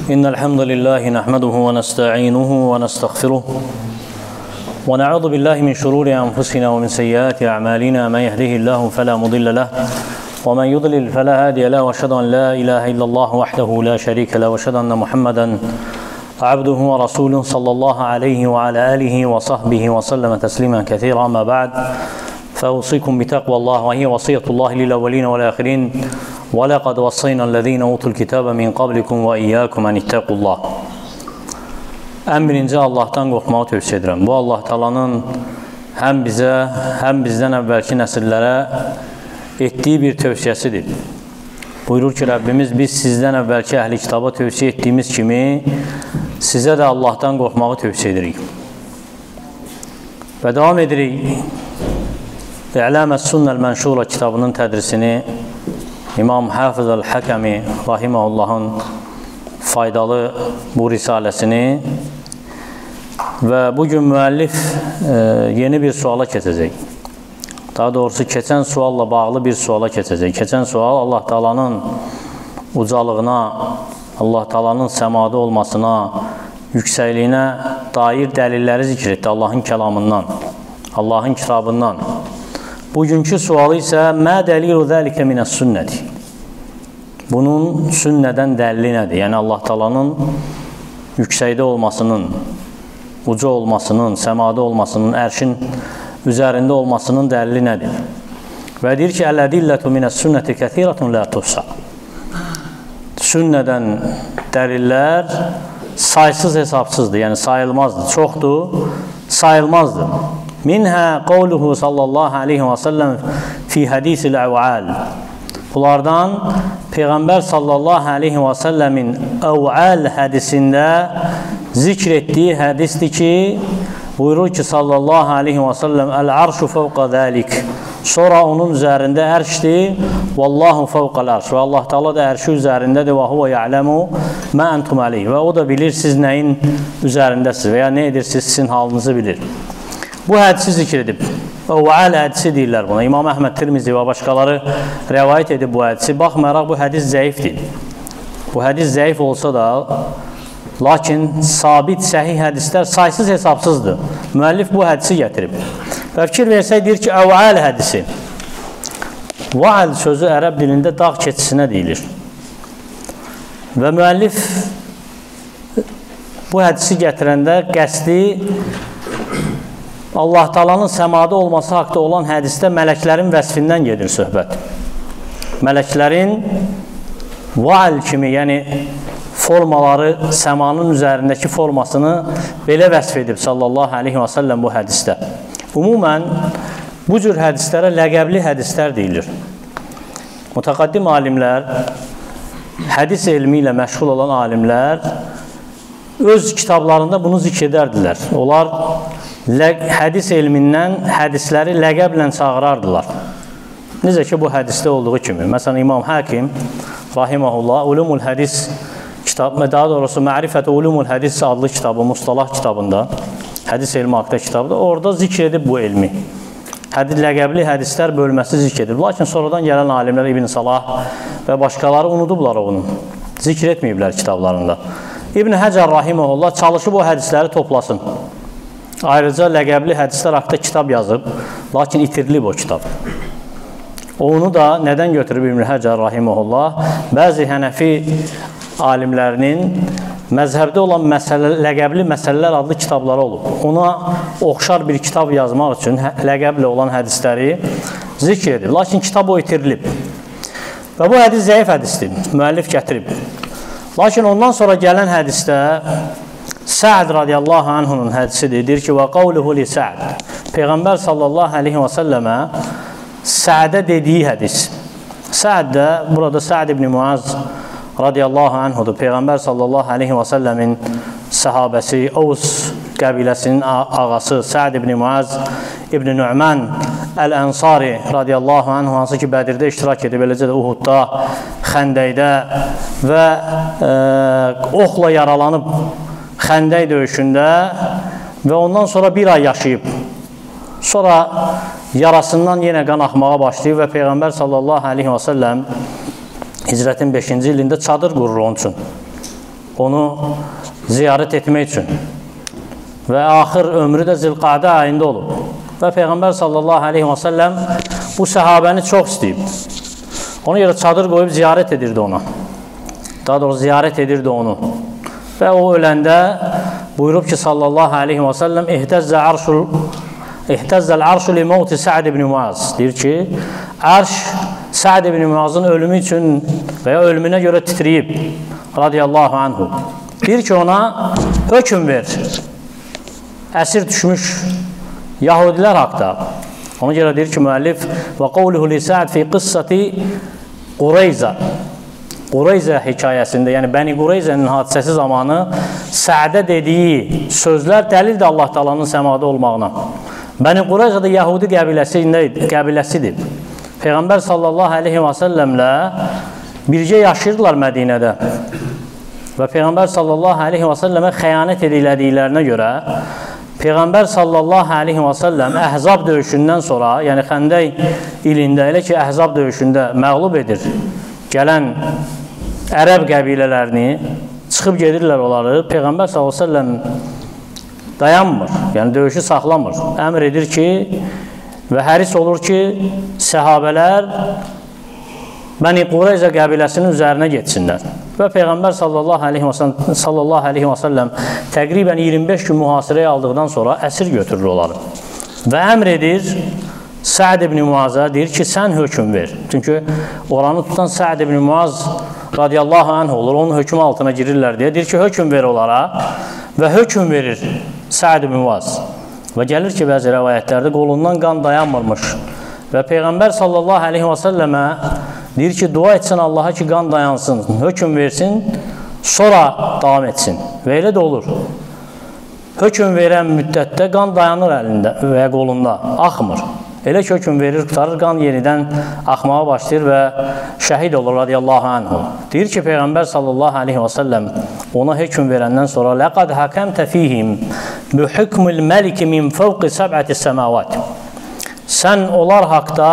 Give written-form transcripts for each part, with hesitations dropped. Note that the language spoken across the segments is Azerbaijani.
إن الحمد لله نحمده ونستعينه ونستغفره ونعوذ بالله من شرور أنفسنا ومن سيئات أعمالنا من يهده الله فلا مضل له ومن يضلل فلا هادي له وأشهد أن لا إله إلا الله وحده لا شريك له وأشهد أن محمدا عبده ورسوله صلى الله عليه وعلى آله وصحبه وسلم تسليما كثيرا. أما بعد فأوصيكم بتقوى الله وهي وصية الله للأولين والآخرين وَلَقَدْ وَصَّيْنَا الَّذ۪ينَ أُوتُوا الْكِتَابَ مِنْ قَبْلِكُمْ وَإِيَّاكُمْ أَنِ اتَّقُوا اللّٰهِ. En birinci Allah'tan qorxmağı tövsiyə edirəm. Bu Allah Taala'nın həm bizə, həm bizdən əvvəlki nəsillərə etdiyi bir tövsiyəsidir. Buyurur ki, Rəbbimiz biz sizdən əvvəlki əhli kitaba tövsiyə etdiyimiz kimi sizə də Allah'tan qorxmağı tövsiyə edirik. Və devam edirik. İ'lâmes-Sunnel Menşûra kitabının tədrisini İmam Hafız el-Həkəmi Rahiməhullahın faydalı bu risaləsini və bugün müəllif yeni bir suala keçəcək. Daha doğrusu keçən sualla bağlı bir suala keçəcək. Keçən sual Allah Taala'nın ucalığına, Allah Taala'nın səmada olmasına, yüksəkliyinə dair dəlilləri zikr etdi Allahın kəlamından, Allahın kitabından. Bugünkü sualı isə mə dəlilu zəlikə minəs-sünnəti. Bunun sünnədən dəlili nədir? Yəni Allah Taala'nın yüksəkdə olmasının, uca olmasının, səmada olmasının, ərşin üzərində olmasının dəlili nədir? Və deyir ki, əl-ədillətu minəs-sünnəti kəthirətun lə tuhsa. Sünnədən dəlillər saysız hesabsızdır, yəni sayılmazdır, çoxdur, sayılmazdır. Minhə qavluhu sallallahu aleyhi və səlləm fi hədisil əv'al. Bunlardan Peyğəmbər sallallahu aleyhi və səlləmin əv'al hədisində zikr etdiyi hədisdir ki, buyurur ki sallallahu aleyhi və səlləm əl-arşu fəvqa zəlik. Sonra onun üzərində ərşdir. Vallahu fəvqəl ərş. Və Allah Taala da ərşi üzərindədir. Və huvə ya'ləmu mə entum aleyh. Və o da bilir siz nəyin üzərindəsiniz və ya nə edirsiniz, sizin halınızı bilir. Bu hədisi zikr edib. Əv'al hədisi deyirlər buna. İmam Əhməd Tirmizi və başqaları rəvayət edib bu hədisi. Baxmayaraq bu hədis zəifdir. Bu hədis zəif olsa da, lakin sabit, səhih hədislər saysız hesabsızdır. Müəllif bu hədisi gətirib. Və fikir versək, deyir ki, əv'al hədisi. Va'al sözü ərəb dilində dağ keçisinə deyilir. Və müəllif bu hədisi gətirəndə qəsdi Allah Taala'nın səmada olması haqda olan hədisdə mələklərin vəsfindən gedir söhbət. Mələklərin va'al kimi, yəni formaları, səmanın üzərindəki formasını belə vəsf edib sallallahu aleyhi və səlləm bu hədisdə. Ümumən, bu cür hədislərə ləqəbli hədislər deyilir. Mütəqaddim alimlər, hədis elmi ilə məşğul olan alimlər öz kitablarında bunu zikr edərdilər. Onlar hədis elmindən hədisləri ləqəblə çağırardılar. Necə ki, bu hədisdə olduğu kimi. Məsələn, İmam Hakim, rahiməhullah, Ulumul Hədis kitabı, daha doğrusu Mərifət-i Ulumul Hədis adlı kitabı, Mustalah kitabında, hədis elmi haqda kitabda, orada zikr edib bu elmi. Ləqəbli hədislər bölməsi zikr edib. Lakin sonradan gələn alimlər İbn Salah və başqaları unudublar onu. Zikr etməyiblər kitablarında. İbn Həcər, rahiməhullah, çalışıb o hədisləri toplasın. Ayrıca ləqəbli hədislər haqda kitab yazıb, lakin itirilib o kitab. Onu da nədən götürüb İbn Həcər rahiməhullah? Bəzi Hənəfi alimlərinin məzhəbdə olan ləqəbli məsələlər adlı kitabları olub. Ona oxşar bir kitab yazmaq üçün ləqəbli olan hədisləri zikr edib. Lakin kitab o itirilib. Və bu hədis zəif hədisdir. Müəllif gətirib. Lakin ondan sonra gələn hədisdə Sə'd radiyallahu anhunun hədisidir. Deyir ki, və qavluhu li Sə'd. Peyğəmbər sallallahu aleyhi və səlləmə Sə'də dediyi hədis. Sə'd də, burada Sə'd ibn Muaz radiyallahu anhudur. Peyğəmbər sallallahu aleyhi və səlləmin səhabəsi, Ovs qəbiləsinin ağası Sə'd ibn Muaz ibn Nu'man Əl-Ənsari radiyallahu anhu, hansı ki, Bədirdə iştirak edib, eləcə də Uhudda, Xəndəkdə və oxla yaralanıb Xəndək döyüşündə və ondan sonra bir ay yaşayıb. Sonra yarasından yenə qan axmağa başlayıb və Peyğəmbər sallallahu aleyhi və səlləm hicrətin 5-ci ilində çadır qurur onun üçün. onu ziyarət etmək üçün. Və axır ömrü də Zilqadə ayında olub. Və Peyğəmbər sallallahu aleyhi və səlləm bu səhabəni çox istəyib. Ona görə çadır qoyub ziyarət edirdi ona. Daha doğrusu ziyarət edirdi onu. Və o öləndə buyurub ki sallallahu aleyhi və səlləm İhtəzzəl arşu li mevti Sa'd ibn Muaz. Deyir ki, ərş Sa'd ibn Muazın ölümü üçün və ya ölümünə görə titriyib. Radiyallahu anhu. Deyir ki ona hökm ver. Əsir düşmüş Yahudilər haqda. Ona görə deyir ki müəllif və qavluhu li Sa'd fi qıssati Qureyza. Qureyza hekayəsində, yəni Bəni Qureyzənin hadisəsi zamanı Sa'də dediyi sözlər dəlildir Allah Taala'nın səmada olmağına. Bəni Qureyza da Yahudi qəbiləsidir. Peyğəmbər sallallahu aleyhi və səlləmlə bircə yaşayırdılar Mədinədə. Və Peyğəmbər sallallahu aleyhi və səlləmə xəyanət edilədiklərinə görə Peyğəmbər sallallahu aleyhi və səlləm Əhzab döyüşündən sonra, yəni Xəndək ilində, elə ki Əhzab döyüşündə məğlub edir gələn ərəb qəbilələrini, çıxıb gedirlər onları. Peyğəmbər sallallahu aleyhi və səlləm dayanmır, yəni döyüşü saxlamır. Əmr edir ki və həris olur ki, səhabələr Bəni Qureyza qəbiləsinin üzərinə getsinlər. Və Peyğəmbər sallallahu aleyhi və səlləm təqribən 25 gün mühasirəyə aldıqdan sonra əsir götürür onları. Və əmr edir Sa'd ibn Muaz'a, deyir ki, sən hökm ver. Çünki oranı tutan Sa'd ibn Muaz radiyallahu anh olur, onun hökmü altına girirlər deyə. Deyir ki, hökm ver onlara və hökm verir Sa'd ibn Muaz. Və gəlir ki, bəzi rəvayətlərdə qolundan qan dayanmırmış. Və Peyğəmbər sallallahu aleyhi və səlləmə deyir ki, dua etsin Allaha ki, qan dayansın, hökm versin, sonra davam etsin. Və elə də olur. Hökm verən müddətdə qan dayanır əlində və qolunda, axmır. Elə ki, hökm verir, tutarır, qan yenidən axmağa başlayır və şəhid olur radiyallahu anhu. Deyir ki, Peyğəmbər sallallahu aleyhi və səlləm ona hökm verəndən sonra لَقَدْ حَكَمْتَ فِيهِمْ بِحُكْمِ الْمَلِكِ مِنْ فَوْقِ سَبْعَةِ السَّمَاوَاتِ. Sən onlar haqda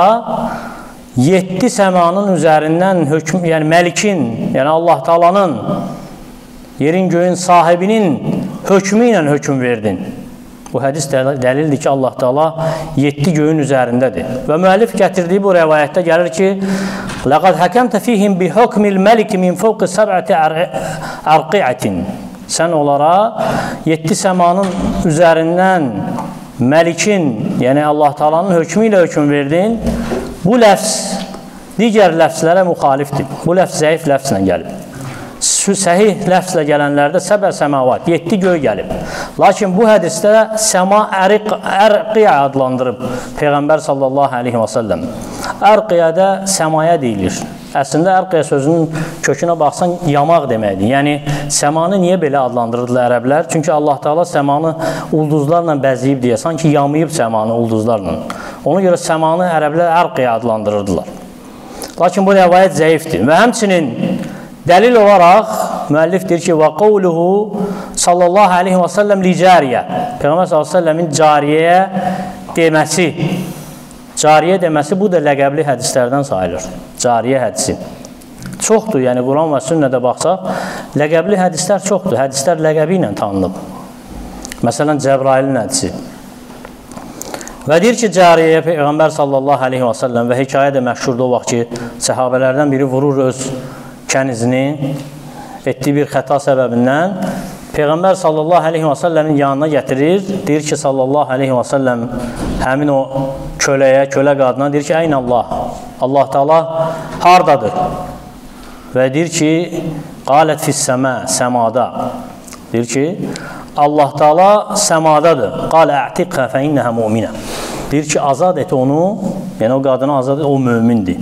7 səmanın üzərindən hökm, yəni Məlikin, yəni Allah Taala'nın, yerin göyün sahibinin hökmü ilə hökm verdin. Bu hədis dəlildir ki, Allah Taala 7 göyün üzərindədir. Və müəllif gətirdiyi bu rəvayətdə gəlir ki, لَقَدْ حَكَمْتَ فِيهِمْ بِحُكْمِ الْمَلِكِ مِنْ فَوْقِ سَبْعَةِ أَرْقِعَةٍ. Sən onlara 7 səmanın üzərindən Məlikin, yəni Allah Taala'nın hökmü ilə hökm verdin. Bu ləfz digər ləfzlərə müxalifdir. Bu ləfz zəif ləfzlə gəlib. Səhih ləfzlə gələnlərdə səbə səmavat, 7 göy gəlib. Lakin bu hədisdə səma ərqiyə adlandırıb Peyğəmbər sallallahu aleyhi və səlləm. Ərqiyədə səmaya deyilir. Əslində ərqiyə sözünün kökünə baxsan yamaq deməkdir. Yəni səmanı niyə belə adlandırırdılar ərəblər? Çünki Allah Taala səmanı ulduzlarla bəzəyib deyə, sanki yamayıb səmanı ulduzlarla. Ona görə səmanı ərəblər ərqiyə adlandırırdılar. Lakin bu rəvayət zəifdir. Və həmçinin dəlil olaraq müəllif deyir ki, və qavluhu sallallahu aleyhi və səlləm li cariyə. Peyğəmbər sallallahu aleyhi və səlləmin cariyəyə deməsi. Cariyə deməsi bu da ləqəbli hədislərdən sayılır. Cariyə hədisi. Çoxdur, yəni Quran və sünnədə baxsaq, ləqəbli hədislər çoxdur. Hədislər ləqəbi ilə tanınıb. Məsələn, Cəbrailin hədisi. Və deyir ki, cariyəyə Peyğəmbər sallallahu aleyhi və səlləm və hekayə də məşhurdur o vaxt ki, səhabələrdən biri vurur öz kənizini etdiyi bir xəta səbəbindən. Peyğəmbər sallallahu aleyhi və səlləmin yanına gətirir. Deyir ki, sallallahu aleyhi və səlləm həmin o kölə qadına deyir ki, əyn Allah, Allah Taala hardadır? Və deyir ki, qalət fissəmə, səmada. Deyir ki, Allah Taala səmadadır. Qalə ə'tiqhə fə innəhə mu'minə. Deyir ki, azad et onu, yəni o qadını azad et, o mömindir.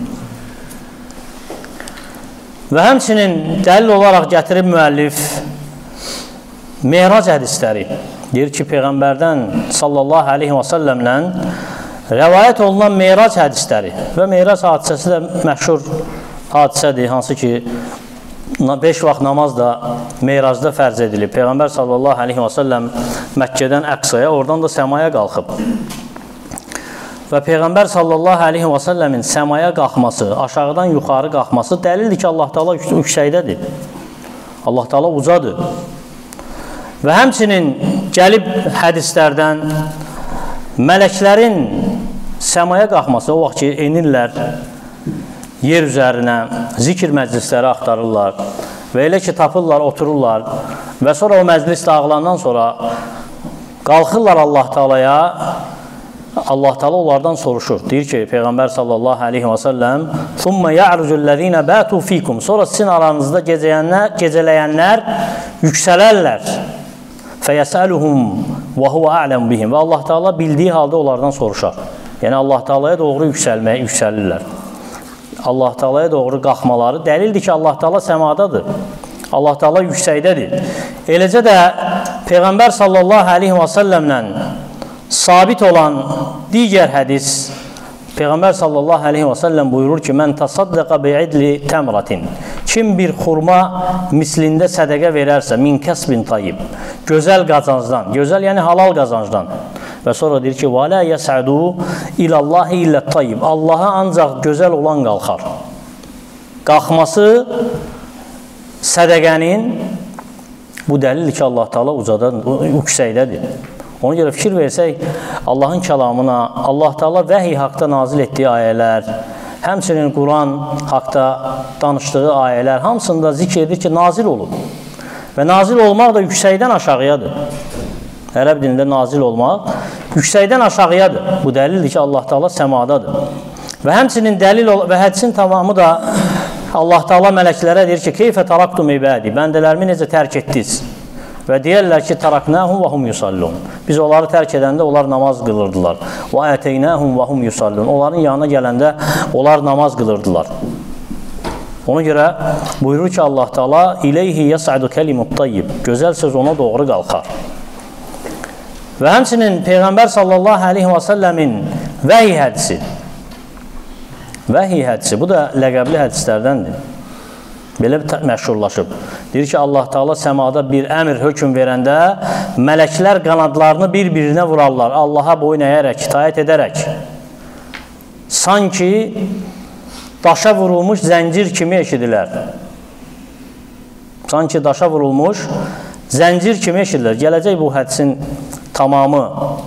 Və həmçinin dəlil olaraq gətirib müəllif Meyrac hədisləri. Deyir ki, Peyğəmbərdən sallallahu aleyhi və səlləmlə rəvayət olunan Meyrac hədisləri və Meyrac hadisəsi də məşhur hadisədir, hansı ki 5 vaxt namaz da Meyracda fərz edilib. Peyğəmbər sallallahu aleyhi və səlləm Məkkədən Əqsaya, oradan da səmaya qalxıb. Və Peyğəmbər sallallahu aleyhi və səlləmin səmaya qalxması, aşağıdan yuxarı qalxması dəlildir ki, Allah Taala yüksəkdədir. Allah Taala ucadır. Və həmçinin gəlib hədislərdən mələklərin səmaya qalxması, o vaxt ki, enirlər yer üzərinə, zikr məclisləri axtarırlar və elə ki, tapırlar, otururlar və sonra o məclis dağılandan sonra qalxırlar Allah Taalaya. Allah Taala onlardan soruşur. Deyir ki, Peyğəmbər sallallahu aleyhi və səlləm ثُمَّ يَعْرُجُ الَّذ۪ينَ بَاتُوا ف۪يكُمْ Sonra sizin aranızda gecələyənlər yüksələrlər. فَيَسْأَلُهُمْ وَهُوَ أَعْلَمُ بِهِمْ Və Allah Taala bildiği halda onlardan soruşar. Yəni Allah Taalaya doğru yüksəlirlər. Allah Taalaya doğru qalxmaları dəlildir ki, Allah Taala səmadadır. Allah Taala yüksəkdədir. Eləcə də Peyğəmbər sallallahu aleyhi və səlləmlə sabit olan digər hədis, Peyğəmbər sallallahu aleyhi və səlləm buyurur ki, mən təsaddaqa bi'idli təmratin, kim bir xurma mislində sədəqə verərsə, min kəsbin tayyib, gözəl qazancdan, gözəl yəni halal qazancdan və sonra deyir ki, və la yəsədu ilallahi illə tayyib, Allaha ancaq gözəl olan qalxar. Qalxması sədəqənin bu dəlildir ki, Allah Taala ucadan, yüksəkdədir. Ona görə fikir versək, Allahın kəlamına, Allah Taala vəhiy haqda nazil etdiyi ayələr, həmçinin Quran haqda danışdığı ayələr, hamısında zikr edir ki, nazil olub. Və nazil olmaq da yüksəkdən aşağıyadır. Ərəb dilində nazil olmaq yüksəkdən aşağıyadır. Bu dəlildir ki, Allah Taala səmadadır. Və həmçinin dəlil və hədisin tamamı da Allah Taala mələklərə deyir ki, keyfə taraktum ibadi, bəndələrimi necə tərk etdiniz? Və deyərlər ki, taraknahum və hum yusallun. Biz onları tərk edəndə onlar namaz qılırdılar. Və ətəynahum və hum yusallun. Onların yanına gələndə onlar namaz qılırdılar. Ona görə buyurur ki, Allah Taala ileyhi yas'adu kelimut tayyib. Gözəl söz ona doğru qalxar. Və həmçinin Peyğəmbər sallallahu aleyhi və səlləmin vəhiy hədisi. Vəhiy hədisi, bu da ləqəbli hədislərdəndir. Belə məşhurlaşıb. Deyir ki, Allah Taala səmada bir əmr, hökm verəndə mələklər qanadlarını bir-birinə vurarlar. Allaha boyun əyərək, itaət edərək. Sanki daşa vurulmuş zəncir kimi eşidilər. Sanki daşa vurulmuş zəncir kimi eşidilər. Gələcək bu hədisin tamamı.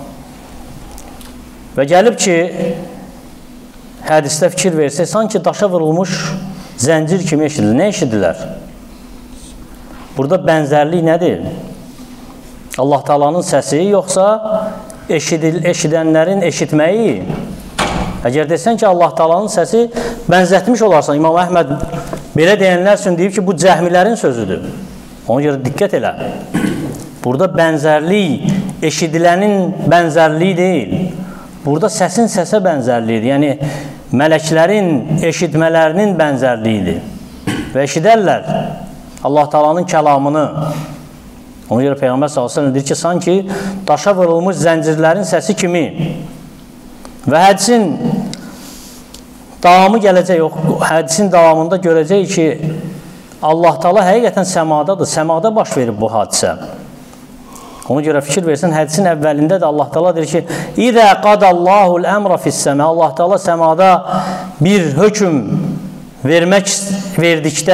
Və gəlib ki, hədisdə fikir versək, sanki daşa vurulmuş zəncir kimi eşidilir. Nə eşidirlər? Burada bənzərlik nədir? Allah Taala'nın səsi, yoxsa eşidənlərin eşitməyi? Əgər desən ki, Allah Taala'nın səsi bənzətmiş olarsan, İmam Əhməd belə deyənlər üçün deyib ki, bu cəhmilərin sözüdür. Ona görə diqqət elə. Burada bənzərlik, eşidilənin bənzərliyi deyil. Burada səsin səsə bənzərliyidir. Yəni, mələklərin eşitmələrinin bənzərliyidir. Və eşidərlər Allah Taala'nın kəlamını. Ona görə Peyğəmbər s.ə.v deyir ki, sanki daşa vurulmuş zəncirlərin səsi kimi. Və hədisin davamı gələcək, hədisin davamında görəcək ki, Allah Taala həqiqətən səmadadır. Səmada baş verib bu hadisə. Ona görə fikir versən, hədisin əvvəlində də Allah Taala deyir ki, İzə qadallahul əmra fissəmə. Allah Taala səmada bir hökm verdikdə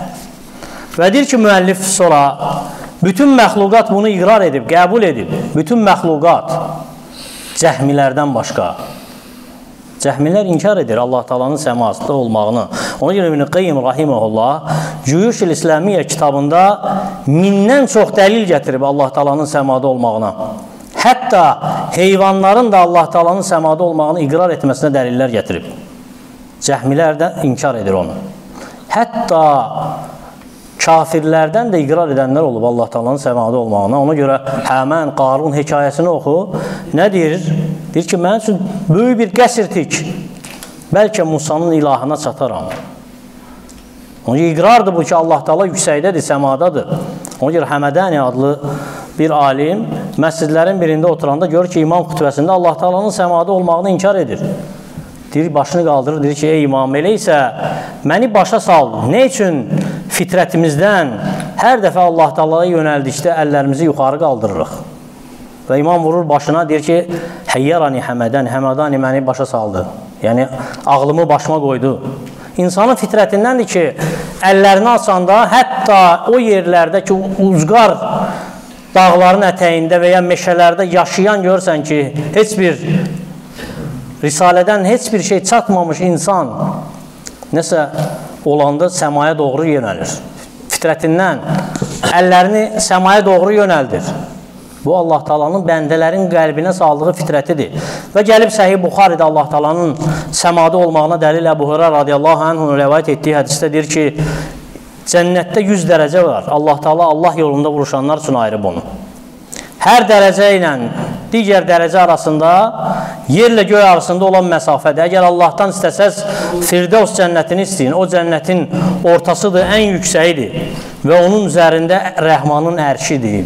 və deyir ki, müəllif sonra bütün məxluqat bunu iqrar edib, qəbul edib. Bütün məxluqat cəhmilərdən başqa. Cəhmilər inkar edir Allah Taala'nın səmasında olmağını. Ona görə İbn Qayyim rahimehullah Cüyuş-ül İslamiyyə kitabında mindən çox dəlil gətirib Allah Taala'nın səmada olmağına. Hətta heyvanların da Allah Taala'nın səmada olmağını iqrar etməsinə dəlillər gətirib. Cəhmilər də inkar edir onu. Hətta kafirlərdən də iqrar edənlər olub Allah Taala'nın səmada olmağına. Ona görə Həmən, Qarun hekayəsini oxu. Nə deyir? Deyir ki, mənim üçün böyük bir qəsr tik. Bəlkə Musanın ilahına çataram. Ona görə iqrardır bu ki, Allah Taala yüksəkdədir, səmadadır. Ona görə Həmədəni adlı bir alim məscidlərin birində oturanda görür ki, imam xütbəsində Allah Taala'nın səmada olmağını inkar edir. Deyir, başını qaldırır, deyir ki, ey imam, elə isə məni başa sal. Nə üçün fitrətimizdən hər dəfə Allah Taala'ya yönəldikdə əllərimizi yuxarı qaldırırıq? Və imam vurur başına, deyir ki, Həyyərani Həmədəni, Həmədani məni başa saldı. Yəni, ağlımı başıma qoydu. İnsanın fitrətindəndir ki, əllərini açanda hətta o yerlərdə ki, uzqar dağların ətəyində və ya meşələrdə yaşayan görürsən ki, heç bir risalədən heç bir şey çatmamış insan nəsə olanda səmaya doğru yönəlir. Fitrətindən əllərini səmaya doğru yönəldir. Bu, Allah Taala'nın bəndələrin qəlbinə saldığı fitrətidir. Və gəlib Səhih Buxaridə Allah Taala'nın səmada olmağına dəlil Əbu Hüreyrə radiyallahu anhun rəvayət etdiyi hədisdə deyir ki, cənnətdə 100 dərəcə var. Allah Taala Allah yolunda vuruşanlar üçün ayırıb onu. Hər dərəcə ilə digər dərəcə arasında yerlə göy arasında olan məsafədə. Əgər Allahdan istəsəz Firdevs cənnətini istəyin. O cənnətin ortasıdır, ən yüksəyidir və onun üzərində Rəhmanın ərşidir.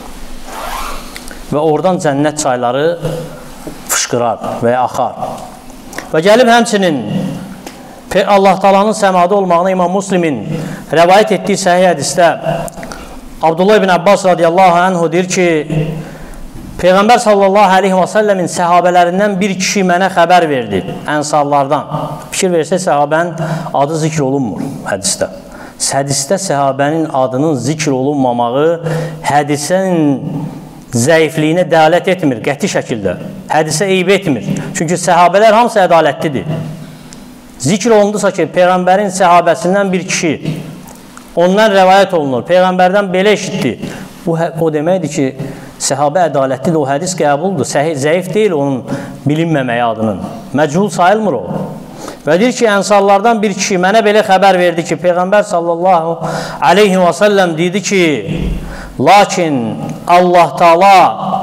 Və oradan cənnət çayları fışqırar və axar. Və gəlib həmçinin Allah Taala'nın səmada olmağına İmam Müslimin rəvayət etdiyi səhih hədisdə Abdullah ibn Abbas radiyallahu anhu deyir ki, Peyğəmbər sallallahu aleyhi və səlləmin səhabələrindən bir kişi mənə xəbər verdi, ənsarlardan. Fikir versə, səhabənin adı zikr olunmur hədisdə. Hədisdə səhabənin adının zikr olunmamağı hədisin zəifliyinə dəlalət etmir, qəti şəkildə. Hədisə eyb etmir. Çünki səhabələr hamısı ədalətlidir. Zikr olundusa ki, Peyğəmbərin səhabəsindən bir kişi, ondan rəvayət olunur, Peyğəmbərdən belə eşitdi. Bu, o deməkdir ki, səhabə ədalətlidir, o hədis qəbuldur. Zəif deyil onun bilinməməyi adının. Məchul sayılmır o. Və deyir ki, ənsarlardan bir kişi mənə belə xəbər verdi ki, Peyğəmbər sallallahu aleyhi və səlləm deydi ki, lakin Allah Taala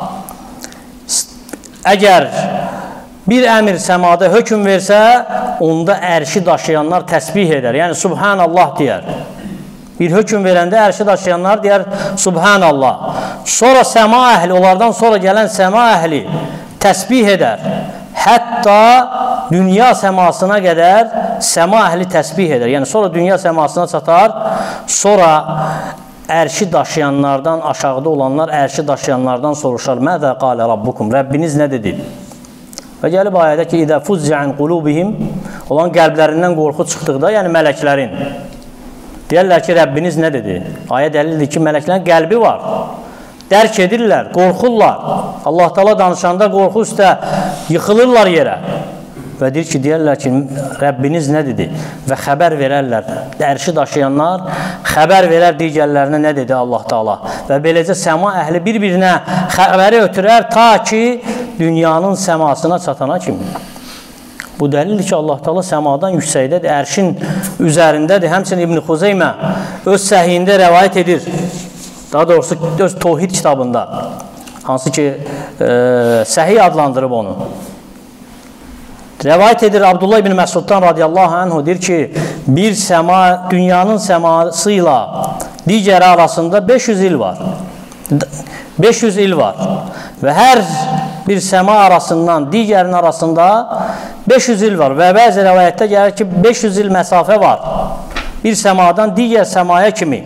əgər bir əmir səmada hökm versə, onda ərşi daşıyanlar təsbih edər. Yəni, Subhanallah deyər. Bir hökm verəndə ərşi daşıyanlar deyər, Subhanallah. Sonra səma əhli, onlardan sonra gələn səma əhli təsbih edər. Hətta dünya səmasına qədər səma əhli təsbih edər. Yəni, sonra dünya səmasına çatar, sonra ərşi daşıyanlardan, aşağıda olanlar ərşi daşıyanlardan soruşar, Məzə qalə Rabbukum, Rəbbiniz nə dedi? Və gəlib ayədə ki, İdə fuzzi'an qulubihim, olan qəlblərindən qorxu çıxdıqda, yəni mələklərin, deyərlər ki, Rəbbiniz nə dedi? Ayə dəlildir ki, mələklərin qəlbi var, dərk edirlər, qorxurlar. Allah Taala danışanda qorxu üstə yıxılırlar yerə. Və deyir ki, deyərlər ki, Rəbbiniz nə dedi? Və xəbər verərlər. Ərşi daşıyanlar xəbər verər digərlərinə nə dedi Allah Taala. Və beləcə səma əhli bir-birinə xəbəri ötürər ta ki, dünyanın səmasına çatana kimi. Bu dəlildir ki, Allah Taala səmadan yüksəkdədir, ərşin üzərindədir. Həmçinin İbn Xuzeymə öz səhiyində rəvayət edir. Daha doğrusu, öz Tohid kitabında. Hansı ki, səhiy adlandırıb onu. Rəvayət edir Abdullah ibn Məsuddan radiyallahu anhu, deyir ki, bir səma, dünyanın səması ilə digəri arasında 500 il var. 500 il var. Və hər bir səma arasından digərinin arasında 500 il var. Və bəzi rəvayətdə gəlir ki, 500 il məsafə var. Bir səmadan digər səmaya kimi.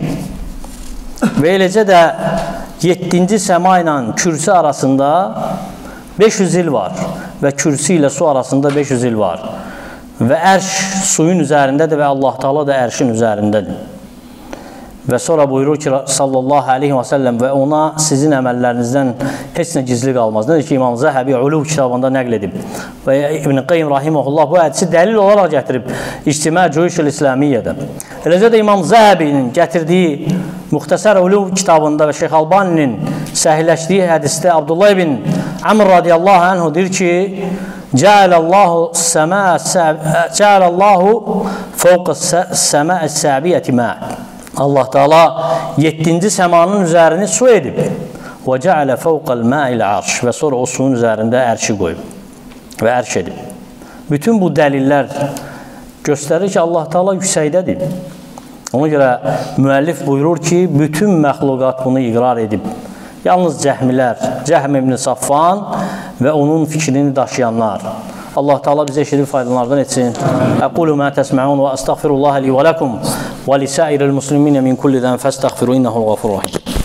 Və eləcə də 7-ci səma ilə kürsü arasında 500 il var. Və kürsü ilə su arasında 500 il var. Və ərş suyun üzərindədir və Allah Taala da ərşin üzərindədir. Və sonra buyurur ki, sallallahu aleyhi və səlləm, və ona sizin əməllərinizdən heç nə gizli qalmaz. Nədir ki, İmam Zəhəbi Uluv kitabında nəql edib. Və İbn Qayyim rahimehullah bu hədisi dəlil olaraq gətirib İctimə Cuyuş-ül İslamiyyədə. Eləcə də İmam Zəhəbinin gətirdiyi Muxtəsər Uluv kitabında və Şeyx Albaninin səhihləşdiyi hədisdə Abdullah ibn Amr radiyallahu anhu deyir ki, Cəalallahu fəvqə səmə əs-səbiyyəti mə. Allah Taala 7-ci səmanın üzərini su edib. Və cəalə fəvqəl mə'il arş. Və sonra o suyun üzərində ərşi qoyub və ərş edib. Bütün bu dəlillər göstərir ki, Allah Taala yüksəkdədir. Ona görə müəllif buyurur ki, bütün məxluqat bunu iqrar edib. Yalnız cəhmilər, Cəhm ibn Safvan və onun fikrini daşıyanlar. Allah Taala bizə eşidib faydalardan etsin. Aqulu ma təsməun və əstəğfirullah li və ləkum və lisəiril muslimin min kulli zən fəstəğfiru innəhul ğafurur rahim.